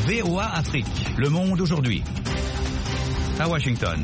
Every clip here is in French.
VOA Afrique, le monde aujourd'hui. À Washington.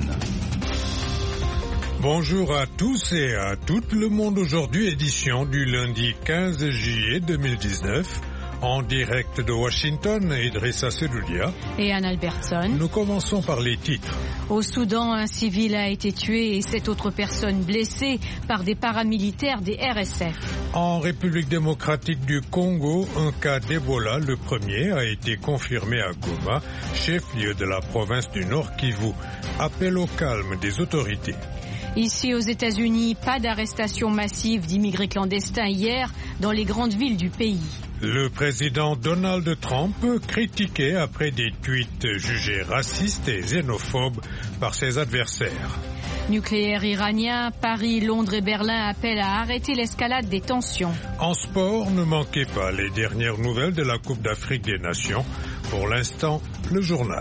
Bonjour à tous et à toutes, le monde aujourd'hui, édition du lundi 15 juillet 2019. En direct de Washington, Idrissa Seloulia et Anne Albertson. Nous commençons par les titres. Au Soudan, un civil a été tué et 7 autres personnes blessées par des paramilitaires des RSF. En République démocratique du Congo, un cas d'Ebola, le premier, a été confirmé à Goma, chef-lieu de la province du Nord Kivu. Appel au calme des autorités. Ici aux États-Unis, pas d'arrestation massive d'immigrés clandestins hier dans les grandes villes du pays. Le président Donald Trump critiqué après des tweets jugés racistes et xénophobes par ses adversaires. Nucléaire iranien, Paris, Londres et Berlin appellent à arrêter l'escalade des tensions. En sport, ne manquez pas les dernières nouvelles de la Coupe d'Afrique des Nations. Pour l'instant, le journal.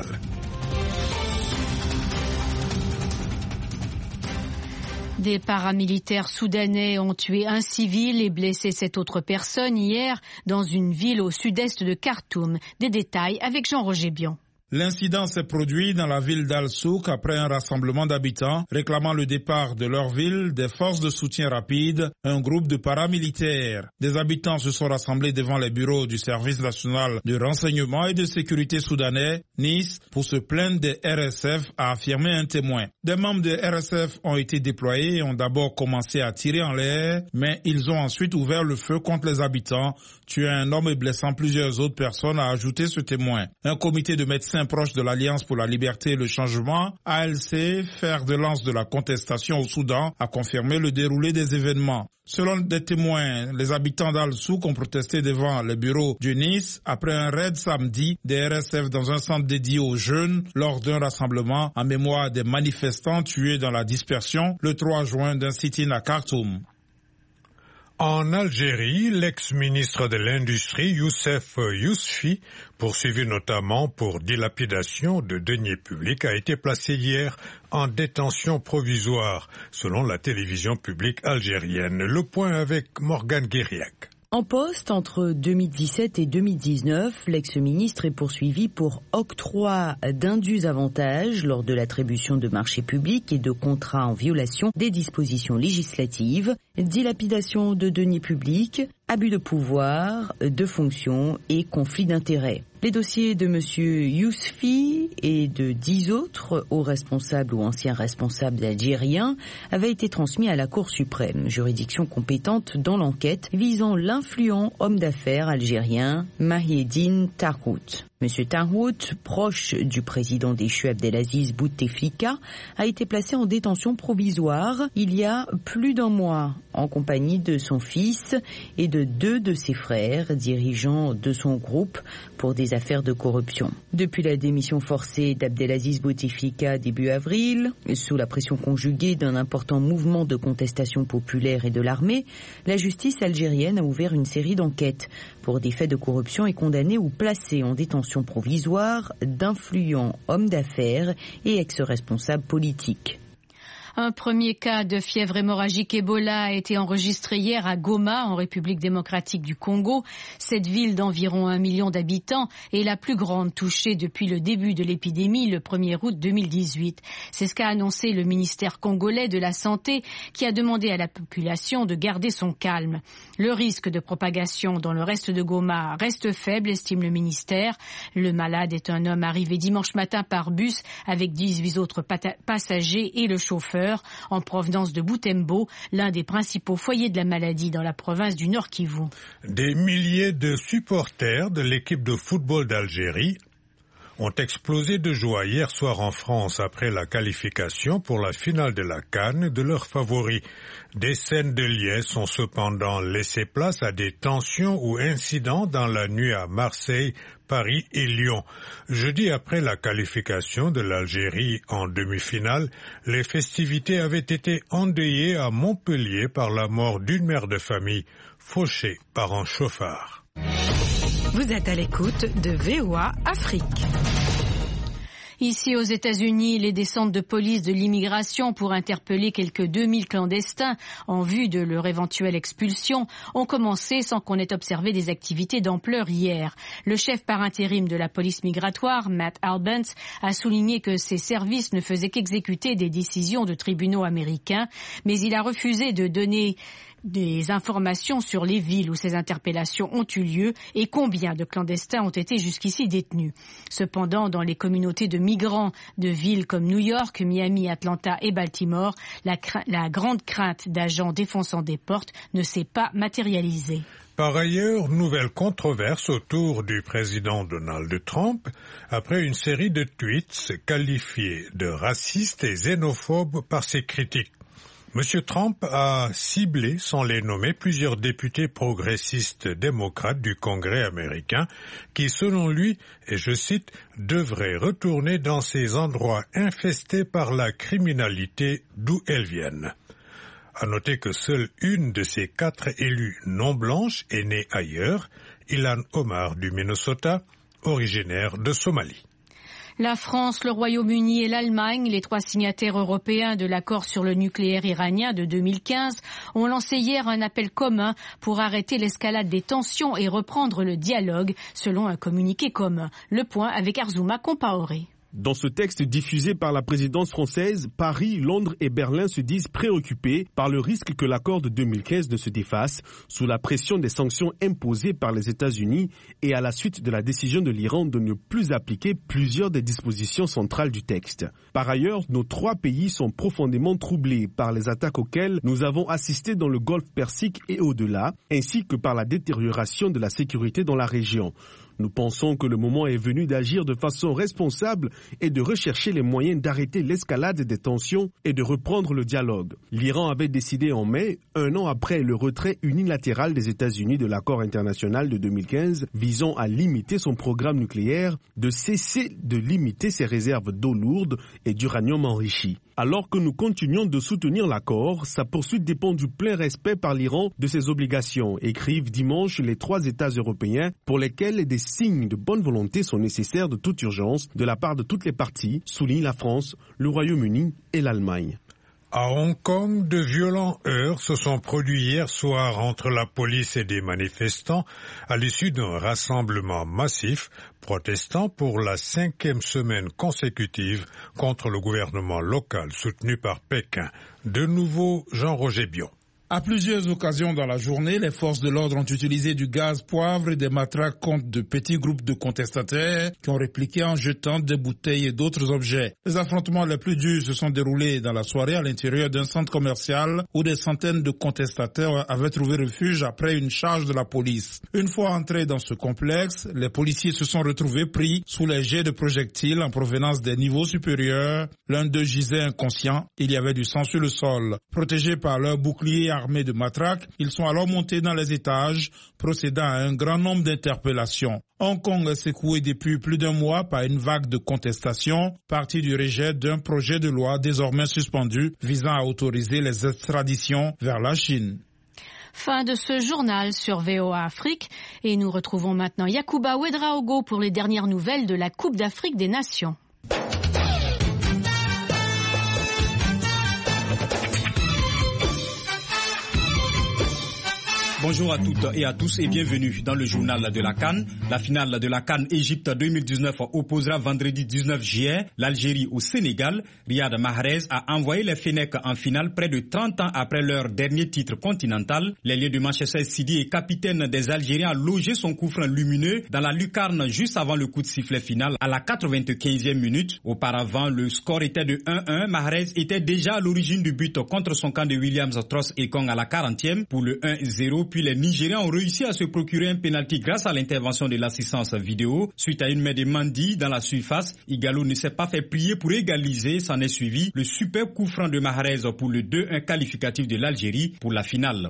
Des paramilitaires soudanais ont tué un civil et blessé 7 autres personnes hier dans une ville au sud-est de Khartoum. Des détails avec Jean-Roger Bion. L'incident s'est produit dans la ville d'Al-Souk après un rassemblement d'habitants réclamant le départ de leur ville des forces de soutien rapide, un groupe de paramilitaires. Des habitants se sont rassemblés devant les bureaux du service national de renseignement et de sécurité soudanais, Nice, pour se plaindre des RSF, a affirmé un témoin. Des membres des RSF ont été déployés et ont d'abord commencé à tirer en l'air, mais ils ont ensuite ouvert le feu contre les habitants, tuant un homme et blessant plusieurs autres personnes, a ajouté ce témoin. Un comité de médecins proche de l'Alliance pour la liberté et le changement, ALC, fer de lance de la contestation au Soudan, a confirmé le déroulé des événements. Selon des témoins, les habitants d'Al-Souk ont protesté devant le bureau du Nice après un raid samedi des RSF dans un centre dédié aux jeunes lors d'un rassemblement en mémoire des manifestants tués dans la dispersion le 3 juin d'un sit-in à Khartoum. En Algérie, l'ex-ministre de l'Industrie, Youssef Yousfi, poursuivi notamment pour dilapidation de deniers publics, a été placé hier en détention provisoire, selon la télévision publique algérienne. Le point avec Morgane Guériac. En poste entre 2017 et 2019, l'ex-ministre est poursuivi pour octroi d'indus avantages lors de l'attribution de marchés publics et de contrats en violation des dispositions législatives, dilapidation de deniers publics, abus de pouvoir, de fonction et conflit d'intérêts. Les dossiers de M. Yousfi et de 10 autres hauts responsables ou anciens responsables algériens avaient été transmis à la Cour suprême, juridiction compétente dans l'enquête visant l'influent homme d'affaires algérien Mahieddine Tarhout. M. Tarhout, proche du président déchu Abdelaziz Bouteflika, a été placé en détention provisoire il y a plus d'un mois, en compagnie de son fils et de 2 de ses frères, dirigeants de son groupe pour des affaires de corruption. Depuis la démission forcée d'Abdelaziz Bouteflika début avril, sous la pression conjuguée d'un important mouvement de contestation populaire et de l'armée, la justice algérienne a ouvert une série d'enquêtes pour des faits de corruption et condamné ou placé en détention provisoire d'influents hommes d'affaires et ex-responsables politiques. Un premier cas de fièvre hémorragique Ebola a été enregistré hier à Goma, en République démocratique du Congo. Cette ville d'environ 1 million d'habitants est la plus grande touchée depuis le début de l'épidémie, le 1er août 2018. C'est ce qu'a annoncé le ministère congolais de la Santé, qui a demandé à la population de garder son calme. Le risque de propagation dans le reste de Goma reste faible, estime le ministère. Le malade est un homme arrivé dimanche matin par bus avec 18 autres passagers et le chauffeur, en provenance de Butembo, l'un des principaux foyers de la maladie dans la province du Nord Kivu. Des milliers de supporters de l'équipe de football d'Algérie ont explosé de joie hier soir en France après la qualification pour la finale de la CAN de leurs favoris. Des scènes de liesse ont cependant laissé place à des tensions ou incidents dans la nuit à Marseille, Paris et Lyon. Jeudi, après la qualification de l'Algérie en demi-finale, les festivités avaient été endeuillées à Montpellier par la mort d'une mère de famille fauchée par un chauffard. Vous êtes à l'écoute de VOA Afrique. Ici aux États-Unis, les descentes de police de l'immigration pour interpeller quelques 2000 clandestins en vue de leur éventuelle expulsion ont commencé sans qu'on ait observé des activités d'ampleur hier. Le chef par intérim de la police migratoire, Matt Albence, a souligné que ses services ne faisaient qu'exécuter des décisions de tribunaux américains, mais il a refusé de donner des informations sur les villes où ces interpellations ont eu lieu et combien de clandestins ont été jusqu'ici détenus. Cependant, dans les communautés de migrants de villes comme New York, Miami, Atlanta et Baltimore, la grande crainte d'agents défonçant des portes ne s'est pas matérialisée. Par ailleurs, nouvelle controverse autour du président Donald Trump après une série de tweets qualifiés de racistes et xénophobes par ses critiques. M. Trump a ciblé, sans les nommer, plusieurs députés progressistes démocrates du Congrès américain qui, selon lui, et je cite, devraient retourner dans ces endroits infestés par la criminalité d'où elles viennent. À noter que seule une de ces 4 élus non blanches est née ailleurs, Ilhan Omar du Minnesota, originaire de Somalie. La France, le Royaume-Uni et l'Allemagne, les 3 signataires européens de l'accord sur le nucléaire iranien de 2015, ont lancé hier un appel commun pour arrêter l'escalade des tensions et reprendre le dialogue, selon un communiqué commun. Le point avec Arzouma Compaoré. Dans ce texte diffusé par la présidence française, Paris, Londres et Berlin se disent préoccupés par le risque que l'accord de 2015 ne se défasse sous la pression des sanctions imposées par les États-Unis et à la suite de la décision de l'Iran de ne plus appliquer plusieurs des dispositions centrales du texte. Par ailleurs, nos 3 pays sont profondément troublés par les attaques auxquelles nous avons assisté dans le Golfe Persique et au-delà, ainsi que par la détérioration de la sécurité dans la région. Nous pensons que le moment est venu d'agir de façon responsable et de rechercher les moyens d'arrêter l'escalade des tensions et de reprendre le dialogue. L'Iran avait décidé en mai, 1 an après le retrait unilatéral des États-Unis de l'accord international de 2015 visant à limiter son programme nucléaire, de cesser de limiter ses réserves d'eau lourde et d'uranium enrichi. Alors que nous continuons de soutenir l'accord, sa poursuite dépend du plein respect par l'Iran de ses obligations, écrivent dimanche les 3 États européens pour lesquels des signes de bonne volonté sont nécessaires de toute urgence de la part de toutes les parties, soulignent la France, le Royaume-Uni et l'Allemagne. À Hong Kong, de violents heurts se sont produits hier soir entre la police et des manifestants à l'issue d'un rassemblement massif protestant pour la 5e semaine consécutive contre le gouvernement local soutenu par Pékin. De nouveau, Jean-Roger Bion. À plusieurs occasions dans la journée, les forces de l'ordre ont utilisé du gaz poivre et des matraques contre de petits groupes de contestataires qui ont répliqué en jetant des bouteilles et d'autres objets. Les affrontements les plus durs se sont déroulés dans la soirée à l'intérieur d'un centre commercial où des centaines de contestataires avaient trouvé refuge après une charge de la police. Une fois entrés dans ce complexe, les policiers se sont retrouvés pris sous les jets de projectiles en provenance des niveaux supérieurs. L'un d'eux gisait inconscient, il y avait du sang sur le sol. Protégés par leurs boucliers armés de matraques, ils sont alors montés dans les étages, procédant à un grand nombre d'interpellations. Hong Kong est secoué depuis plus d'1 mois par une vague de contestation, partie du rejet d'un projet de loi désormais suspendu visant à autoriser les extraditions vers la Chine. Fin de ce journal sur VOA Afrique et nous retrouvons maintenant Yacouba Ouedraogo pour les dernières nouvelles de la Coupe d'Afrique des Nations. Bonjour à toutes et à tous et bienvenue dans le journal de la CAN. La finale de la CAN Égypte 2019 opposera vendredi 19 juillet l'Algérie au Sénégal. Riyad Mahrez a envoyé les Fennecs en finale près de 30 ans après leur dernier titre continental. L'ailier de Manchester City et capitaine des Algériens a logé son coup franc lumineux dans la lucarne juste avant le coup de sifflet final à la 95e minute. Auparavant, le score était de 1-1. Mahrez était déjà à l'origine du but contre son camp de Williams Tross Ekong à la 40e pour le 1-0. Puis les Nigériens ont réussi à se procurer un pénalty grâce à l'intervention de l'assistance vidéo. Suite à une main de Mendy dans la surface, Igalo ne s'est pas fait prier pour égaliser. S'en est suivi le super coup franc de Mahrez pour le 2-1 qualificatif de l'Algérie pour la finale.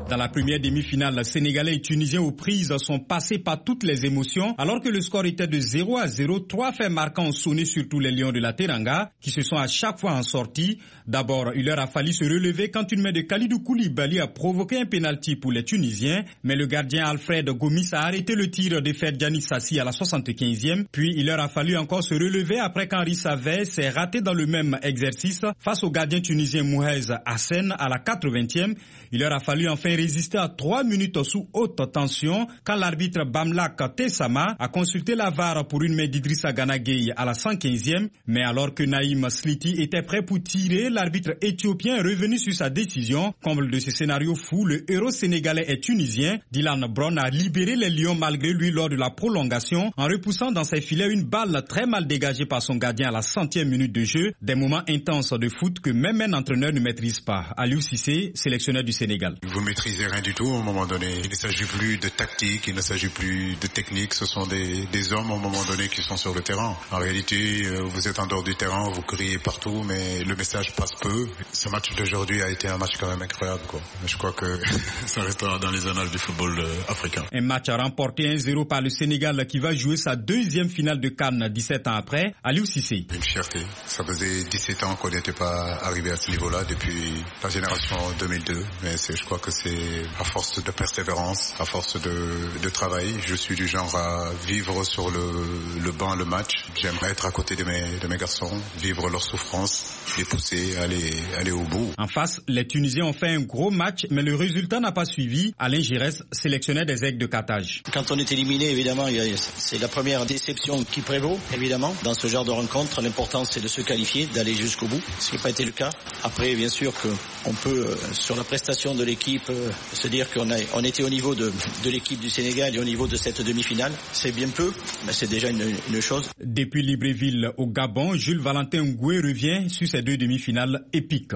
Dans la première demi-finale, Sénégalais et Tunisiens aux prises sont passés par toutes les émotions. Alors que le score était de 0-0, 3 faits marquants ont sonné sur tous les Lions de la Teranga, qui se sont à chaque fois en sortie. D'abord, il leur a fallu se relever quand une main de Kalidou Koulibaly a provoqué un pénalty pour les Tunisiens. Mais le gardien Alfred Gomis a arrêté le tir de Ferdiani Sassi à la 75e. Puis il leur a fallu encore se relever après qu'Henri Savey s'est raté dans le même exercice face au gardien tunisien Mouhez Hassen à la 80e. Il leur a fallu enfin résister à 3 minutes sous haute tension quand l'arbitre Bamlak Tessama a consulté la VAR pour une main d'Idrissa Gana Gueye à la 115e. Mais alors que Naïm Sliti était prêt pour tirer, l'arbitre éthiopien est revenu sur sa décision. Comble de ce scénario fou, le héros sénégalais et tunisien Dylan Brown a libéré les Lions malgré lui lors de la prolongation en repoussant dans ses filets une balle très mal dégagée par son gardien à la 100e minute de jeu. Des moments intenses de foot que même un entraîneur ne maîtrise pas. Aliou Cissé, sélectionneur du Sénégal. Vous maîtrisez rien du tout à un moment donné. Il ne s'agit plus de tactique, il ne s'agit plus de technique. Ce sont des hommes à un moment donné qui sont sur le terrain. En réalité, vous êtes en dehors du terrain, vous criez partout, mais le message passe peu. Ce match d'aujourd'hui a été un match quand même incroyable, quoi. Je crois que ça restera dans les annales du football africain. Un match remporté 1-0 par le Sénégal qui va jouer sa deuxième finale de CAN 17 ans après. Aliou Cissé. Une fierté. Ça faisait 17 ans qu'on n'était pas arrivé à ce niveau-là depuis la génération 2002. Mais je crois que c'est à force de persévérance, à force de travail. Je suis du genre à vivre sur le banc le match. J'aimerais être à côté de mes garçons, vivre leur souffrance, les pousser, aller au bout. En face, les Tunisiens ont fait un gros match, mais le résultat n'a pas suivi. Alain Giresse, sélectionneur des Aigles de Carthage. Quand on est éliminé, évidemment, c'est la première déception qui prévaut, évidemment. Dans ce genre de rencontre, l'important c'est de se qualifier, d'aller jusqu'au bout, ce qui n'a pas été le cas. Après, bien sûr qu'on peut, sur la prestation de l'équipe, se dire qu'on était au niveau de l'équipe du Sénégal et au niveau de cette demi-finale. C'est bien peu, mais c'est déjà une chose. Depuis Libreville au Gabon, Jules Valentin Ngoué revient sur ces 2 demi-finales épiques.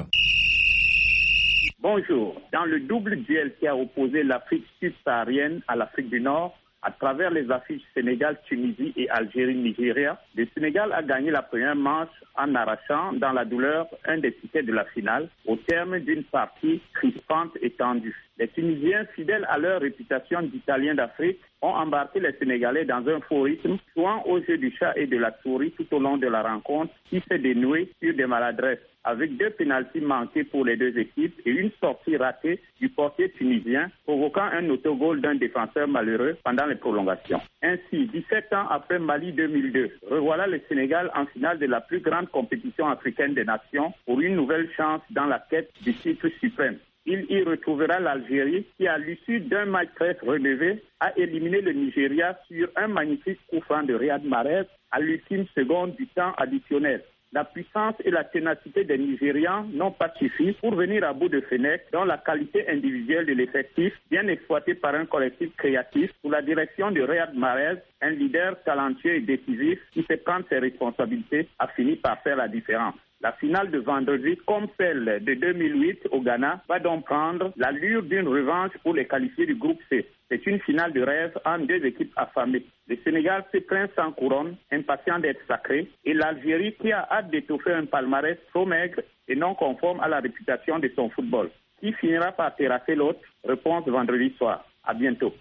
Bonjour. Dans le double duel qui a opposé l'Afrique subsaharienne à l'Afrique du Nord, à travers les affiches Sénégal, Tunisie et Algérie, Nigeria, le Sénégal a gagné la première manche en arrachant dans la douleur un des tickets de la finale au terme d'une partie crispante et tendue. Les Tunisiens, fidèles à leur réputation d'Italiens d'Afrique, ont embarqué les Sénégalais dans un faux rythme, jouant au jeu du chat et de la souris tout au long de la rencontre qui s'est dénouée sur des maladresses, avec 2 pénaltys manqués pour les 2 équipes et une sortie ratée du portier tunisien, provoquant un autogol d'un défenseur malheureux pendant les prolongations. Ainsi, 17 ans après Mali 2002, revoilà le Sénégal en finale de la plus grande compétition africaine des nations pour une nouvelle chance dans la quête du titre suprême. Il y retrouvera l'Algérie qui, à l'issue d'un match très relevé, a éliminé le Nigeria sur un magnifique coup franc de Riyad Mahrez à l'ultime seconde du temps additionnel. La puissance et la ténacité des Nigérians n'ont pas suffi pour venir à bout de Fenech, dont la qualité individuelle de l'effectif, bien exploitée par un collectif créatif, sous la direction de Riyad Mahrez, un leader talentueux et décisif qui sait prendre ses responsabilités, a fini par faire la différence. La finale de vendredi, comme celle de 2008 au Ghana, va donc prendre l'allure d'une revanche pour les qualifiés du groupe C. C'est une finale de rêve entre 2 équipes affamées. Le Sénégal s'étreint sans couronne, impatient d'être sacré, et l'Algérie qui a hâte d'étoffer un palmarès trop maigre et non conforme à la réputation de son football. Qui finira par terrasser l'autre? Réponse vendredi soir. À bientôt.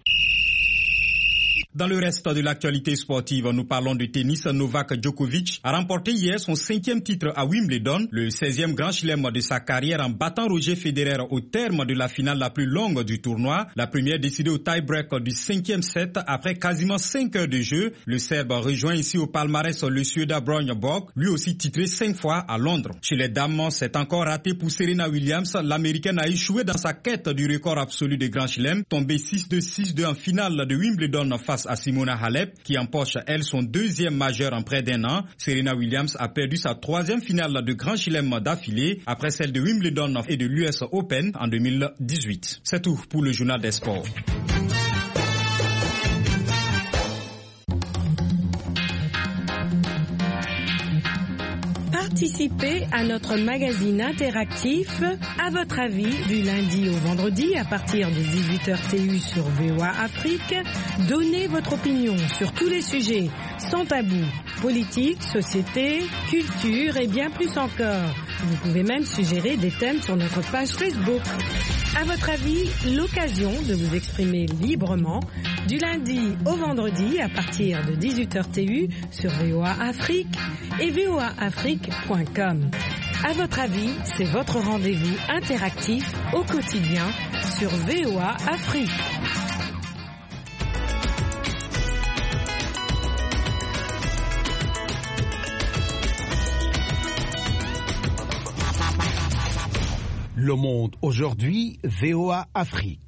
Dans le reste de l'actualité sportive, nous parlons de tennis. Novak Djokovic a remporté hier son 5e titre à Wimbledon, le 16e grand chelem de sa carrière en battant Roger Federer au terme de la finale la plus longue du tournoi. La première décidée au tie-break du 5e set après quasiment 5 heures de jeu. Le Serbe rejoint ici au palmarès le Suédois Björn Borg, lui aussi titré 5 fois à Londres. Chez les dames, c'est encore raté pour Serena Williams. L'Américaine a échoué dans sa quête du record absolu des grands chelems, tombée 6-2, 6-2 en finale de Wimbledon face à Simona Halep, qui empoche, elle, son 2e majeur en près d'1 an. Serena Williams a perdu sa 3e finale de Grand Chelem d'affilée, après celle de Wimbledon et de l'US Open en 2018. C'est tout pour le journal des sports. Participez à notre magazine interactif À votre avis du lundi au vendredi à partir de 18h TU sur VOA Afrique. Donnez votre opinion sur tous les sujets sans tabou, politique, société, culture et bien plus encore. Vous pouvez même suggérer des thèmes sur notre page Facebook. À votre avis, l'occasion de vous exprimer librement du lundi au vendredi à partir de 18h TU sur VOA Afrique et voaafrique.com. À votre avis, c'est votre rendez-vous interactif au quotidien sur VOA Afrique. Le monde aujourd'hui, VOA Afrique.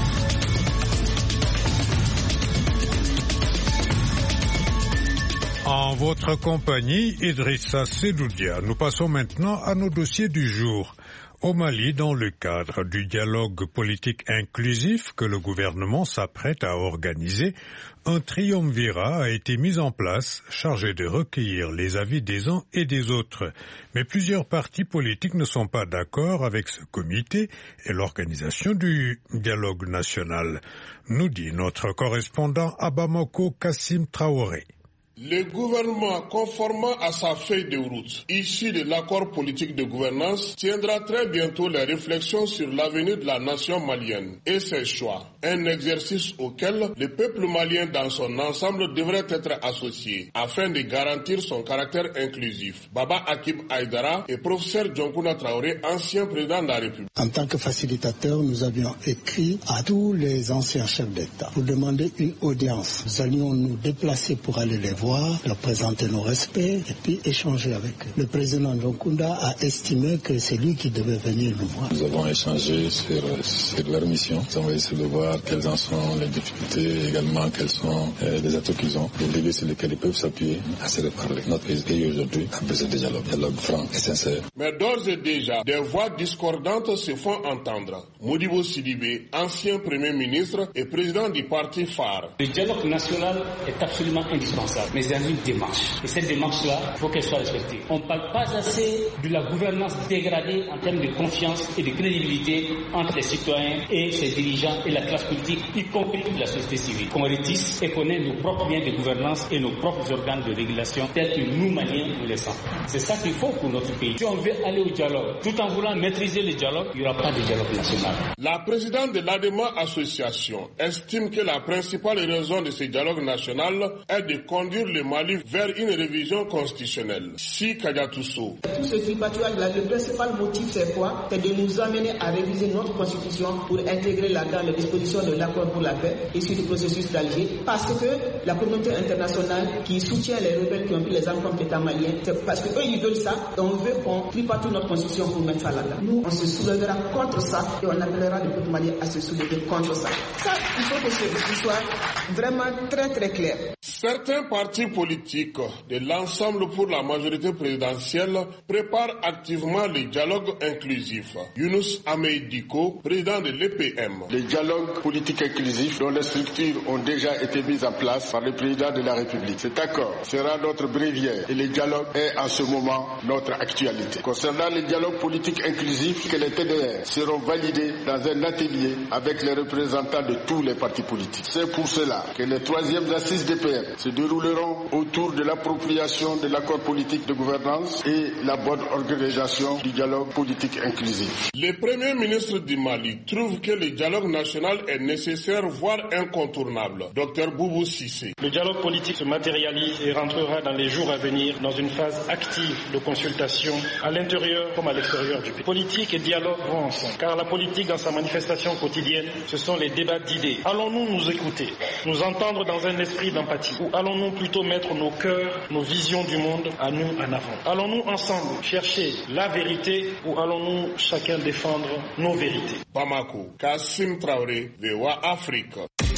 En votre compagnie, Idrissa Sedoudia. Nous passons maintenant à nos dossiers du jour. Au Mali, dans le cadre du dialogue politique inclusif que le gouvernement s'apprête à organiser, un triumvirat a été mis en place chargé de recueillir les avis des uns et des autres. Mais plusieurs partis politiques ne sont pas d'accord avec ce comité et l'organisation du dialogue national, nous dit notre correspondant à Bamako, Kassim Traoré. Le gouvernement, conformément à sa feuille de route, issue de l'accord politique de gouvernance, tiendra très bientôt les réflexions sur l'avenir de la nation malienne et ses choix. Un exercice auquel le peuple malien dans son ensemble devrait être associé, afin de garantir son caractère inclusif. Baba Hakim Aïdara et professeur Dionkouna Traoré, ancien président de la République. En tant que facilitateur, nous avions écrit à tous les anciens chefs d'État pour demander une audience. Nous allions nous déplacer pour aller les voir, leur présenter nos respects et puis échanger avec eux. Le président Dionkounda a estimé que c'est lui qui devait venir nous voir. Nous avons échangé sur leur mission. Nous avons essayé de voir quelles en sont les difficultés, également quels sont les atouts qu'ils ont, les leviers sur lesquels ils peuvent s'appuyer à se reparler. Notre pays aujourd'hui a besoin de dialogue franc et sincère. Mais d'ores et déjà, des voix discordantes se font entendre. Modibo Sidibé, ancien premier ministre et président du parti phare. Le dialogue national est absolument indispensable. Mais dans une démarche. Et cette démarche-là, il faut qu'elle soit respectée. On ne parle pas assez de la gouvernance dégradée en termes de confiance et de crédibilité entre les citoyens et ses dirigeants et la classe politique, y compris de la société civile. Qu'on rétisse et qu'on ait nos propres biens de gouvernance et nos propres organes de régulation tels que nous, Maliens, nous les sentons. C'est ça qu'il faut pour notre pays. Si on veut aller au dialogue, tout en voulant maîtriser le dialogue, il n'y aura pas de dialogue national. La présidente de l'ADEMA Association estime que la principale raison de ce dialogue national est de conduire le Mali vers une révision constitutionnelle. Si Kadiatousso. Tout ce tripatouillage, le principal motif c'est quoi? C'est de nous amener à réviser notre constitution pour intégrer là-dedans les dispositions de l'accord pour la paix issu du processus d'Alger. Parce que la communauté internationale qui soutient les rebelles qui ont pris les armes contre l'État malien, c'est parce qu'eux ils veulent ça, et on veut qu'on tripatouille notre constitution pour mettre ça là-dedans. Nous, on se soulèvera contre ça et on appellera le peuple malien à se soulever contre ça. Ça, il faut que ce soit vraiment très très clair. Certains partis politiques de l'ensemble pour la majorité présidentielle préparent activement le dialogue inclusif. Younous Ameidiko, président de l'EPM. Le dialogue politique inclusif dont les structures ont déjà été mises en place par le président de la République. Cet accord sera notre bréviaire et le dialogue est en ce moment notre actualité. Concernant le dialogue politique inclusif, que les TDR seront validés dans un atelier avec les représentants de tous les partis politiques. C'est pour cela que les troisièmes assises d'EPM se dérouleront autour de l'appropriation de l'accord politique de gouvernance et la bonne organisation du dialogue politique inclusif. Le Premier ministre du Mali trouve que le dialogue national est nécessaire, voire incontournable. Dr Boubou Sissé. Le dialogue politique se matérialise et rentrera dans les jours à venir dans une phase active de consultation à l'intérieur comme à l'extérieur du pays. Politique et dialogue vont ensemble, car la politique dans sa manifestation quotidienne, ce sont les débats d'idées. Allons-nous nous écouter, nous entendre dans un esprit d'empathie, ou allons-nous plutôt mettre nos cœurs, nos visions du monde à nous en avant? Allons-nous ensemble chercher la vérité ou allons-nous chacun défendre nos vérités? Bamako, Kassim Traoré, VOA Afrique.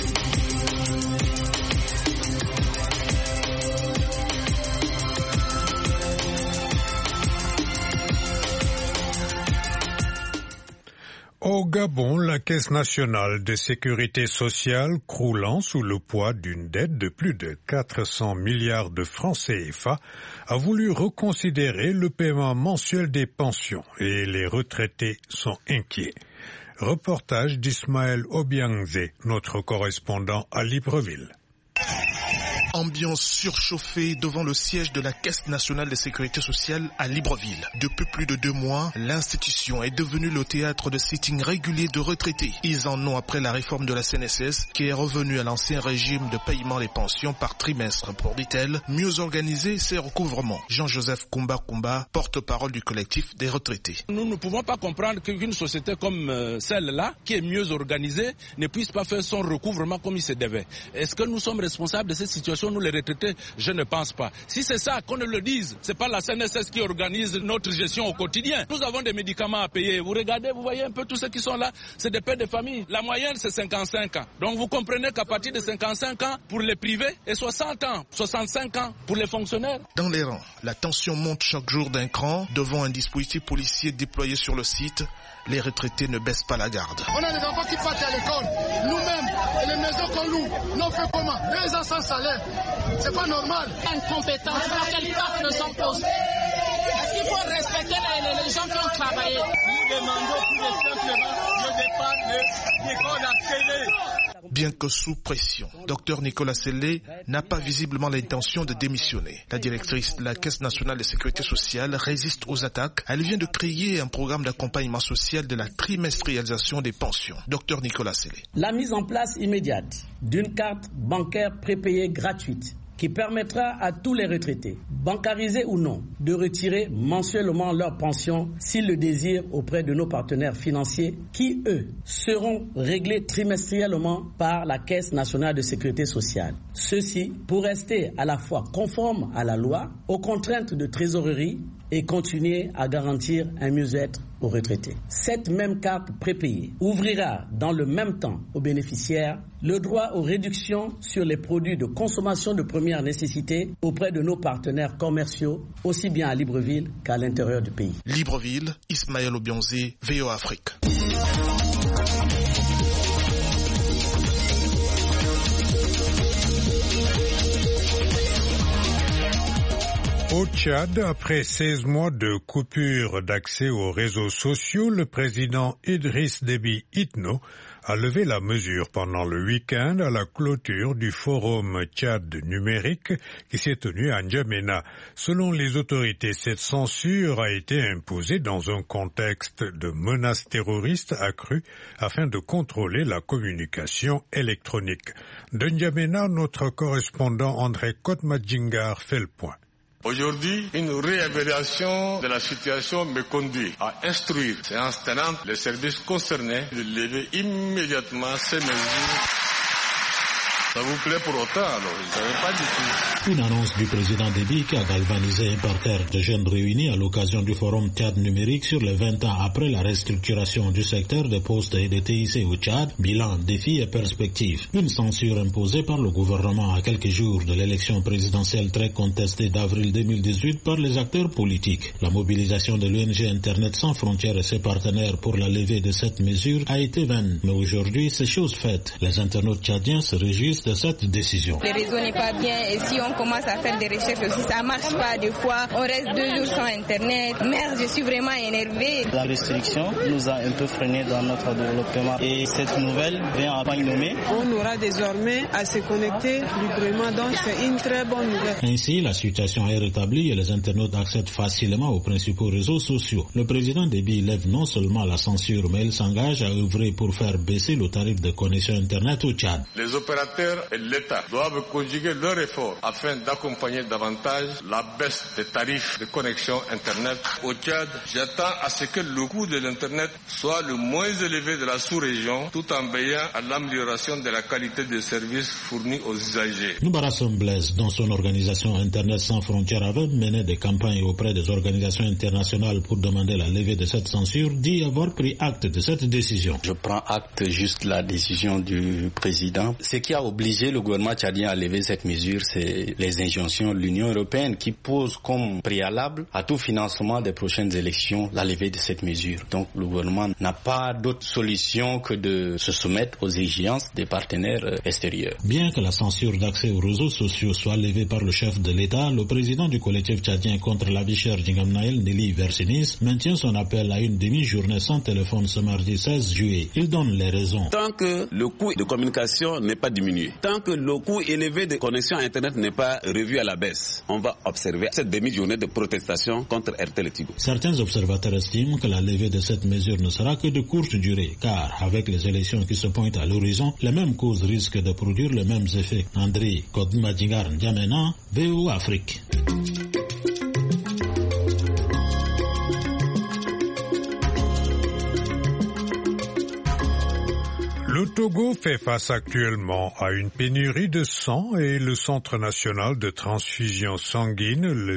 Au Gabon, la Caisse nationale de sécurité sociale, croulant sous le poids d'une dette de plus de 400 milliards de francs CFA, a voulu reconsidérer le paiement mensuel des pensions et les retraités sont inquiets. Reportage d'Ismaël Obiangze, notre correspondant à Libreville. Ambiance surchauffée devant le siège de la Caisse nationale de sécurité sociale à Libreville. Depuis plus de 2 mois, l'institution est devenue le théâtre de sittings réguliers de retraités. Ils en ont après la réforme de la CNSS qui est revenue à l'ancien régime de paiement des pensions par trimestre pour, dit-elle, mieux organiser ses recouvrements. Jean-Joseph Koumba, porte-parole du collectif des retraités. Nous ne pouvons pas comprendre qu'une société comme celle-là, qui est mieux organisée, ne puisse pas faire son recouvrement comme il se devait. Est-ce que nous sommes responsables de cette situation, nous les retraités? Je ne pense pas. Si c'est ça, qu'on ne le dise. C'est pas la CNSS qui organise notre gestion au quotidien. Nous avons des médicaments à payer. Vous regardez, vous voyez un peu tous ceux qui sont là, c'est des pères de famille. La moyenne, c'est 55 ans. Donc vous comprenez qu'à partir de 55 ans pour les privés et 60 ans, 65 ans pour les fonctionnaires. Dans les rangs, la tension monte chaque jour d'un cran. Devant un dispositif policier déployé sur le site, les retraités ne baissent pas la garde. On a des enfants qui partent à l'école. Nous-mêmes, les maisons qu'on loue, nous on fait comment? 2 ans sans salaire. C'est pas normal. Incompétence, quel pacte ne sont posés? Est-ce qu'il faut respecter les gens qui ont travaillé? Nous demandons tout simplement le départ de Nicolas Sellé. Bien que sous pression, Dr Nicolas Sellé n'a pas visiblement l'intention de démissionner. La directrice de la Caisse nationale de sécurité sociale résiste aux attaques. Elle vient de créer un programme d'accompagnement social de la trimestrialisation des pensions. Dr Nicolas Sellé. La mise en place immédiate d'une carte bancaire prépayée gratuite qui permettra à tous les retraités, bancarisés ou non, de retirer mensuellement leur pension s'ils le désirent auprès de nos partenaires financiers qui, eux, seront réglés trimestriellement par la Caisse nationale de sécurité sociale. Ceci pour rester à la fois conforme à la loi, aux contraintes de trésorerie et continuer à garantir un mieux-être aux retraités. Cette même carte prépayée ouvrira dans le même temps aux bénéficiaires le droit aux réductions sur les produits de consommation de première nécessité auprès de nos partenaires commerciaux, aussi bien à Libreville qu'à l'intérieur du pays. Libreville, Ismaël Obionzi, VOA Afrique. Au Tchad, après 16 mois de coupure d'accès aux réseaux sociaux, le président Idriss Déby Itno a levé la mesure pendant le week-end à la clôture du forum Tchad numérique qui s'est tenu à N'Djamena. Selon les autorités, cette censure a été imposée dans un contexte de menaces terroristes accrues afin de contrôler la communication électronique. De N'Djamena, notre correspondant André Kotmadjingar fait le point. Aujourd'hui, une réévaluation de la situation me conduit à instruire, séance tenante, les services concernés de lever immédiatement ces mesures. Ça vous plaît pour autant alors? Je ne savais pas du tout. Une annonce du président Déby qui a galvanisé un parterre de jeunes réunis à l'occasion du forum Tchad numérique sur les 20 ans après la restructuration du secteur des postes et des TIC au Tchad, bilan, défis et perspectives. Une censure imposée par le gouvernement à quelques jours de l'élection présidentielle très contestée d'avril 2018 par les acteurs politiques. La mobilisation de l'ONG Internet sans frontières et ses partenaires pour la levée de cette mesure a été vaine. Mais aujourd'hui, c'est chose faite. Les internautes tchadiens se réjouissent de cette décision. Le réseau n'est pas bien et si on commence à faire des recherches aussi, ça marche pas. Des fois, on reste 2 jours sans Internet. Merde, je suis vraiment énervée. La restriction nous a un peu freiné dans notre développement et cette nouvelle vient à point nommé. On aura désormais à se connecter librement, donc c'est une très bonne nouvelle. Ainsi, la situation est rétablie et les internautes accèdent facilement aux principaux réseaux sociaux. Le président Déby lève non seulement la censure, mais il s'engage à œuvrer pour faire baisser le tarif de connexion Internet au Tchad. Les opérateurs et l'État doivent conjuguer leurs efforts afin d'accompagner davantage la baisse des tarifs de connexion Internet au Tchad. J'attends à ce que le coût de l'Internet soit le moins élevé de la sous-région tout en veillant à l'amélioration de la qualité des services fournis aux usagers. Noubaras Blaise, dans son organisation Internet sans frontières, avait mené des campagnes auprès des organisations internationales pour demander la levée de cette censure, dit avoir pris acte de cette décision. Je prends acte juste de la décision du président. Ce qui a obligé le gouvernement tchadien à lever cette mesure, c'est les injonctions de l'Union européenne qui pose comme préalable à tout financement des prochaines élections la levée de cette mesure. Donc le gouvernement n'a pas d'autre solution que de se soumettre aux exigences des partenaires extérieurs. Bien que la censure d'accès aux réseaux sociaux soit levée par le chef de l'État, le président du collectif tchadien contre la vie chère Djingamnaël, Nelly Versinis, maintient son appel à une demi-journée sans téléphone ce mardi 16 juillet. Il donne les raisons. Tant que le coût de communication n'est pas diminué, payer. Tant que le coût élevé de connexion Internet n'est pas revu à la baisse, on va observer cette demi-journée de protestation contre RTL et Tigo. Certains observateurs estiment que la levée de cette mesure ne sera que de courte durée, car avec les élections qui se pointent à l'horizon, les mêmes causes risquent de produire les mêmes effets. André Kodmadjigar N'Djamena, VOA Afrique. Le Togo fait face actuellement à une pénurie de sang et le Centre national de transfusion sanguine, le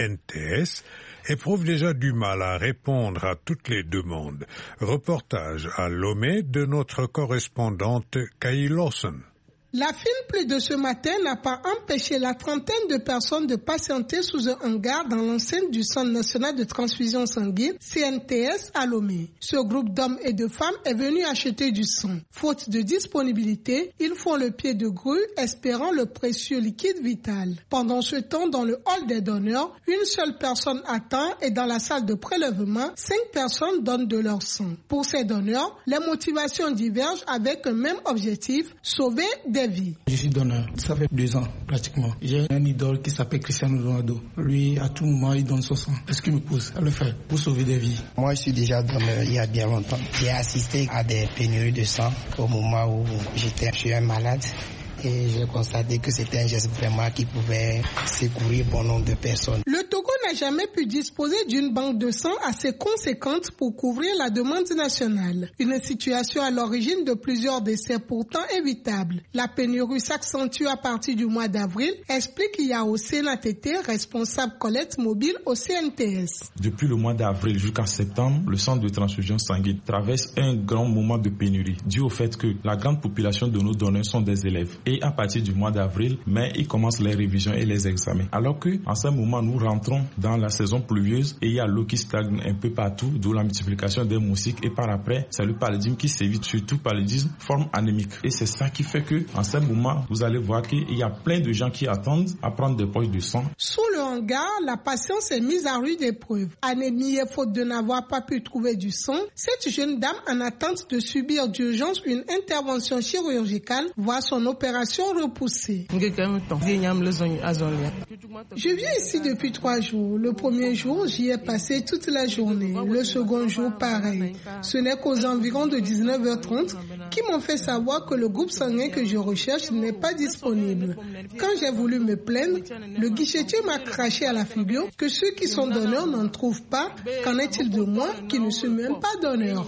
CNTS, éprouve déjà du mal à répondre à toutes les demandes. Reportage à Lomé de notre correspondante Kay Lawson. La fine pluie de ce matin n'a pas empêché la trentaine de personnes de patienter sous un hangar dans l'enceinte du Centre national de transfusion sanguine, CNTS, à Lomé. Ce groupe d'hommes et de femmes est venu acheter du sang. Faute de disponibilité, ils font le pied de grue, espérant le précieux liquide vital. Pendant ce temps, dans le hall des donneurs, une seule personne attend et dans la salle de prélèvement, 5 personnes donnent de leur sang. Pour ces donneurs, les motivations divergent avec un même objectif, sauver des vies. Je suis donneur, ça fait 2 ans pratiquement. J'ai un idole qui s'appelle Cristiano Ronaldo. Lui, à tout moment, il donne son sang. Est-ce qu'il me pousse à le faire pour sauver des vies? Moi, je suis déjà donneur il y a bien longtemps. J'ai assisté à des pénuries de sang au moment où j'étais chez un malade. Et j'ai constaté que c'était un geste vraiment qui pouvait secourir bon nombre de personnes. Le Togo n'a jamais pu disposer d'une banque de sang assez conséquente pour couvrir la demande nationale. Une situation à l'origine de plusieurs décès pourtant évitables. La pénurie s'accentue à partir du mois d'avril, explique Yao Sénatété, responsable collecte mobile au CNTS. Depuis le mois d'avril jusqu'en septembre, le centre de transfusion sanguine traverse un grand moment de pénurie, dû au fait que la grande population de nos donneurs sont des élèves. Et à partir du mois d'avril, ils commencent les révisions et les examens. Alors que, en ce moment, nous rentrons dans la saison pluvieuse et il y a l'eau qui stagne un peu partout, d'où la multiplication des moustiques et par après, c'est le paludisme qui s'évite, surtout paludisme forme anémique. Et c'est ça qui fait que, en ce moment, vous allez voir qu'il y a plein de gens qui attendent à prendre des poches de sang. Sous le hangar, la patience est mise à rude épreuve. Anémie et faute de n'avoir pas pu trouver du sang, cette jeune dame en attente de subir d'urgence une intervention chirurgicale voit son opération repoussée. Je viens ici depuis 3 jours. Le premier jour, j'y ai passé toute la journée. Le second jour, pareil. Ce n'est qu'aux environs de 19h30 qui m'ont fait savoir que le groupe sanguin que je recherche n'est pas disponible. Quand j'ai voulu me plaindre, le guichetier m'a craché à la figure que ceux qui sont donneurs n'en trouvent pas. Qu'en est-il de moi qui ne suis même pas donneur?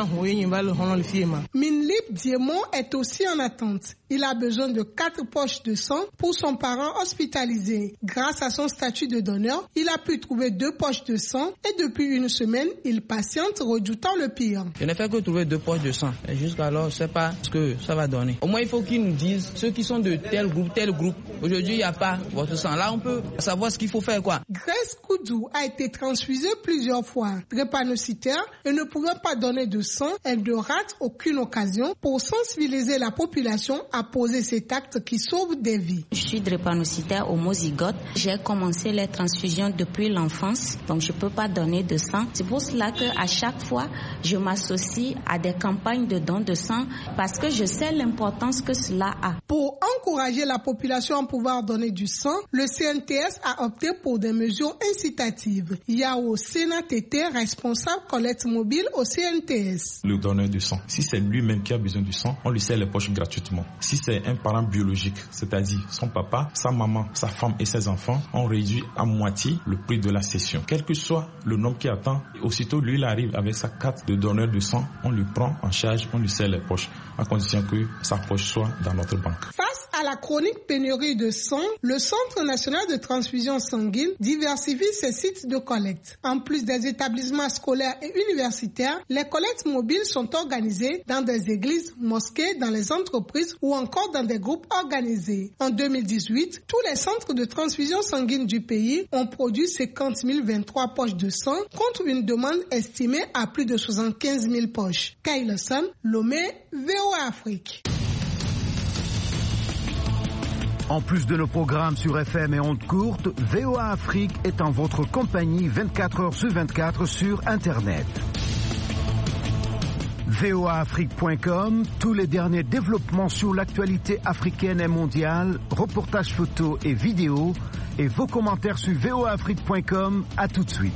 Minlip Diemon est aussi en attente. Il a besoin de 4 poches de sang pour son parent hospitalisé. Grâce à son statut de donneur, il a pu trouver 2 poches de sang et depuis une semaine, il patiente redoutant le pire. Je n'ai fait que trouver 2 poches de sang. Et jusqu'alors, je ne sais pas ce que ça va donner. Au moins, il faut qu'ils nous disent ceux qui sont de tel groupe. Aujourd'hui, il n'y a pas votre sang. Là, on peut savoir ce qu'il faut faire, quoi. Grace Koudou a été transfusée plusieurs fois. Drépanocytaire et ne pouvant pas donner de sang, elle ne rate aucune occasion pour sensibiliser la population à poser cet acte qui sauve des vies. Je suis drépanocytaire homozygote. J'ai commencé les transfusions depuis l'enfance, donc je ne peux pas donner de sang. C'est pour cela qu'à chaque fois, je m'associe à des campagnes de don de sang parce que je sais l'importance que cela a. Pour encourager la population à pouvoir donner du sang, le CNTS a opté pour des mesures incitatives. Yao Sénatété, responsable collecte mobile au CNTS. Le donneur de sang, si c'est lui-même qui a besoin du sang, on lui sert les poches gratuitement. Si c'est un parent biologique, c'est-à-dire son papa, sa maman, sa femme et ses enfants, on réduit à moitié le prix de la session. Quel que soit le nombre qui attend, aussitôt lui il arrive avec sa carte de donneur de sang, on lui prend en charge, on lui serre les poches, à condition que sa poche soit dans notre banque. Face à la chronique pénurie de sang, le Centre national de transfusion sanguine diversifie ses sites de collecte. En plus des établissements scolaires et universitaires, les collectes mobiles sont organisées dans des églises, mosquées, dans les entreprises ou encore dans des groupes organisés. En 2018, tous les centres de transfusion sanguine du pays ont produit 50 023 poches de sang contre une demande estimée à plus de 75 000 poches. Kyle Son, Lomé, VOA Afrique. En plus de nos programmes sur FM et ondes courtes, VOA Afrique est en votre compagnie 24 heures sur 24 sur Internet. voaafrique.com, tous les derniers développements sur l'actualité africaine et mondiale, reportages photos et vidéos, et vos commentaires sur voaafrique.com. À tout de suite.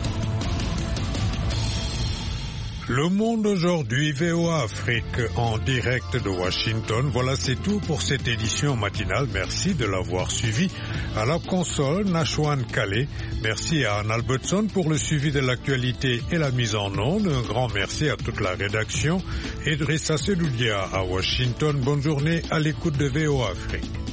Le Monde aujourd'hui, VOA Afrique en direct de Washington. Voilà, c'est tout pour cette édition matinale. Merci de l'avoir suivi. À la console, Nashwan Kale. Merci à Anne Albertson pour le suivi de l'actualité et la mise en onde. Un grand merci à toute la rédaction. Idrissa Sedoudia à Washington. Bonne journée à l'écoute de VOA Afrique.